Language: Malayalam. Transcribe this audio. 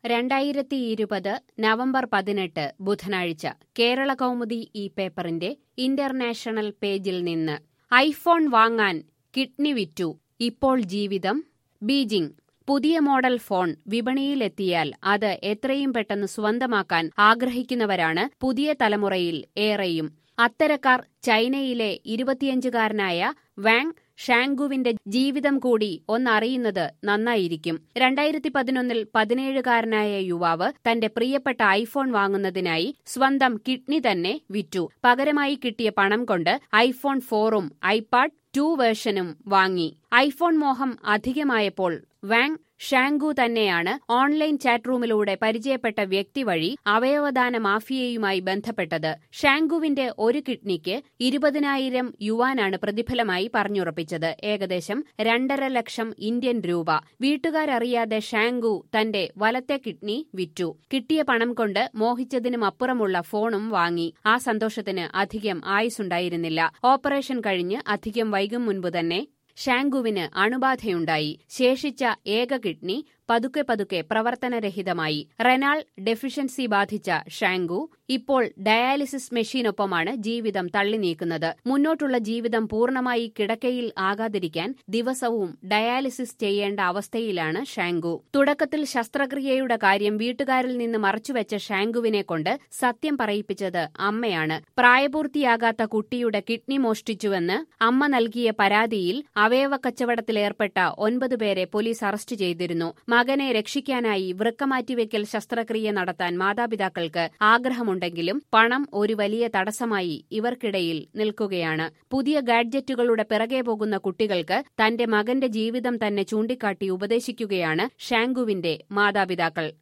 2020 നവംബർ 18 ബുധനാഴ്ച കേരള കൗമുദി ഈ പേപ്പറിന്റെ ഇന്റർനാഷണൽ പേജിൽ നിന്ന് ഐഫോൺ വാങ്ങാൻ കിഡ്നി വിറ്റു, ഇപ്പോൾ ജീവിതം. ബീജിംഗ്. പുതിയ മോഡൽ ഫോൺ വിപണിയിലെത്തിയാൽ അത് എത്രയും പെട്ടെന്ന് സ്വന്തമാക്കാൻ ആഗ്രഹിക്കുന്നവരാണ് പുതിയ തലമുറയിൽ ഏറെയും. അത്തരക്കാർ ചൈനയിലെ 25-കാരനായ വാങ് ഷാങ്കുവിന്റെ ജീവിതം കൂടി ഒന്നറിയുന്നത് നന്നായിരിക്കും. 2011 17-കാരനായ യുവാവ് തന്റെ പ്രിയപ്പെട്ട ഐഫോൺ വാങ്ങുന്നതിനായി സ്വന്തം കിഡ്നി തന്നെ വിറ്റു. പകരമായി കിട്ടിയ പണം കൊണ്ട് ഐഫോൺ 4ഉം ഐപാഡ് 2 വേർഷനും വാങ്ങി. ഐഫോൺ മോഹം അധികമായപ്പോൾ വാങ് ഷാങ്കു തന്നെയാണ് ഓൺലൈൻ ചാറ്റ് റൂമിലൂടെ പരിചയപ്പെട്ട വ്യക്തി വഴി അവയവദാന മാഫിയയുമായി ബന്ധപ്പെട്ടത്. ഷാങ്കുവിന്റെ ഒരു കിഡ്നിക്ക് 20,000 യുവാനാണ് പ്രതിഫലമായി പറഞ്ഞുറപ്പിച്ചത്. ഏകദേശം 2.5 ലക്ഷം ഇന്ത്യൻ രൂപ. വീട്ടുകാരറിയാതെ ഷാങ്കു തന്റെ വലത്തെ കിഡ്നി വിറ്റു. കിട്ടിയ പണം കൊണ്ട് മോഹിച്ചതിനും അപ്പുറമുള്ള ഫോണും വാങ്ങി. ആ സന്തോഷത്തിന് അധികം ആയുസുണ്ടായിരുന്നില്ല. ഓപ്പറേഷൻ കഴിഞ്ഞ് അധികം വൈകും മുൻപ് തന്നെ ഷാങ്കുവിന് അണുബാധയുണ്ടായി. ശേഷിച്ച ഏക കിഡ്നി പതുക്കെ പ്രവർത്തനരഹിതമായി. റെനാൽ ഡെഫിഷ്യൻസി ബാധിച്ച ഷാങ്കു ഇപ്പോൾ ഡയാലിസിസ് മെഷീനൊപ്പമാണ് ജീവിതം തള്ളി നീക്കുന്നത്. മുന്നോട്ടുള്ള ജീവിതം പൂർണ്ണമായി കിടക്കയിൽ ആകാതിരിക്കാൻ ദിവസവും ഡയാലിസിസ് ചെയ്യേണ്ട അവസ്ഥയിലാണ് ഷാങ്കു. തുടക്കത്തിൽ ശസ്ത്രക്രിയയുടെ കാര്യം വീട്ടുകാരിൽ നിന്ന് മറച്ചുവെച്ച ഷാങ്കുവിനെ കൊണ്ട് സത്യം പറയിപ്പിച്ചത് അമ്മയാണ്. പ്രായപൂർത്തിയാകാത്ത കുട്ടിയുടെ കിഡ്നി മോഷ്ടിച്ചുവെന്ന് അമ്മ നൽകിയ പരാതിയിൽ അവയവ കച്ചവടത്തിലേർപ്പെട്ട 9 പേരെ പോലീസ് അറസ്റ്റ് ചെയ്തിരുന്നു. മകനെ രക്ഷിക്കാനായി വൃക്ക മാറ്റിവെക്കൽ ശസ്ത്രക്രിയ നടത്താൻ മാതാപിതാക്കൾക്ക് ആഗ്രഹമുണ്ടെങ്കിലും പണം ഒരു വലിയ തടസ്സമായി ഇവർക്കിടയിൽ നിൽക്കുകയാണ്. പുതിയ ഗാഡ്ജറ്റുകളുടെ പിറകെ പോകുന്ന കുട്ടികൾക്ക് തന്റെ മകന്റെ ജീവിതം തന്നെ ചൂണ്ടിക്കാട്ടി ഉപദേശിക്കുകയാണ് ഷാങ്കുവിന്റെ മാതാപിതാക്കൾ.